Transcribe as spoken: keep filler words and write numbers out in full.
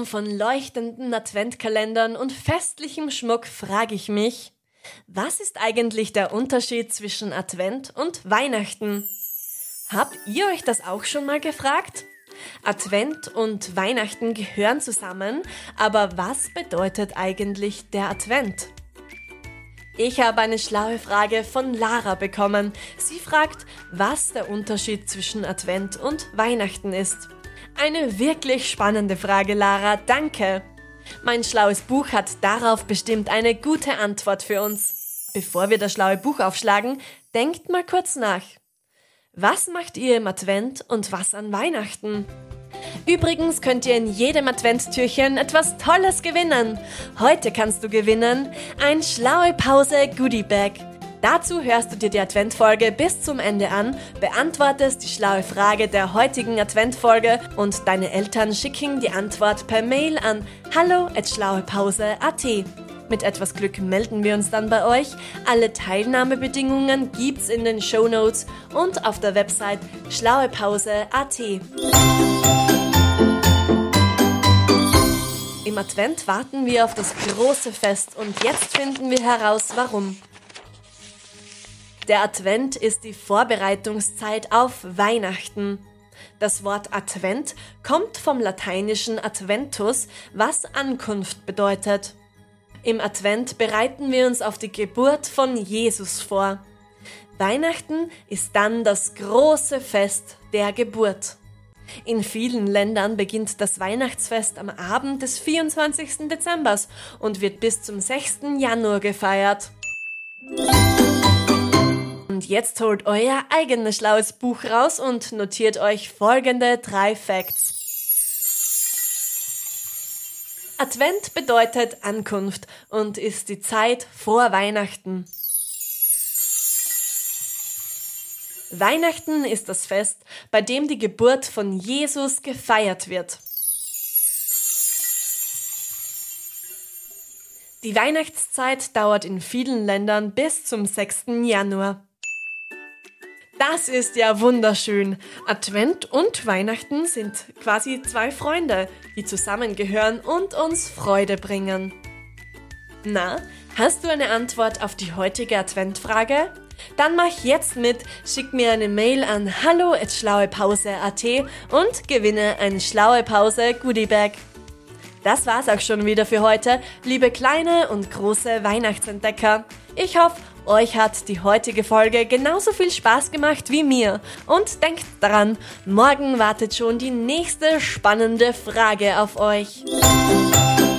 von leuchtenden Adventkalendern und festlichem Schmuck frage ich mich, was ist eigentlich der Unterschied zwischen Advent und Weihnachten? Habt ihr euch das auch schon mal gefragt? Advent und Weihnachten gehören zusammen, aber was bedeutet eigentlich der Advent? Ich habe eine schlaue Frage von Lara bekommen. Sie fragt, was der Unterschied zwischen Advent und Weihnachten ist. Eine wirklich spannende Frage, Lara, danke. Mein schlaues Buch hat darauf bestimmt eine gute Antwort für uns. Bevor wir das schlaue Buch aufschlagen, denkt mal kurz nach. Was macht ihr im Advent und was an Weihnachten? Übrigens könnt ihr in jedem Adventstürchen etwas Tolles gewinnen. Heute kannst du gewinnen ein Schlaue Pause Goodie Bag. Dazu hörst du dir die Adventfolge bis zum Ende an, beantwortest die schlaue Frage der heutigen Adventfolge und deine Eltern schicken die Antwort per Mail an hallo at schlauepause punkt at. Mit etwas Glück melden wir uns dann bei euch. Alle Teilnahmebedingungen gibt's in den Shownotes und auf der Website schlauepause punkt at. Im Advent warten wir auf das große Fest und jetzt finden wir heraus, warum. Der Advent ist die Vorbereitungszeit auf Weihnachten. Das Wort Advent kommt vom lateinischen Adventus, was Ankunft bedeutet. Im Advent bereiten wir uns auf die Geburt von Jesus vor. Weihnachten ist dann das große Fest der Geburt. In vielen Ländern beginnt das Weihnachtsfest am Abend des vierundzwanzigsten Dezember und wird bis zum sechsten Januar gefeiert. Und jetzt holt euer eigenes schlaues Buch raus und notiert euch folgende drei Facts. Advent bedeutet Ankunft und ist die Zeit vor Weihnachten. Weihnachten ist das Fest, bei dem die Geburt von Jesus gefeiert wird. Die Weihnachtszeit dauert in vielen Ländern bis zum sechsten Januar. Das ist ja wunderschön. Advent und Weihnachten sind quasi zwei Freunde, die zusammengehören und uns Freude bringen. Na, hast du eine Antwort auf die heutige Adventfrage? Dann mach jetzt mit, schick mir eine Mail an hallo at schlauepause punkt at und gewinne ein Schlaue Pause Goodie Bag. Das war's auch schon wieder für heute, liebe kleine und große Weihnachtsentdecker. Ich hoffe, euch hat die heutige Folge genauso viel Spaß gemacht wie mir. Und denkt daran, morgen wartet schon die nächste spannende Frage auf euch.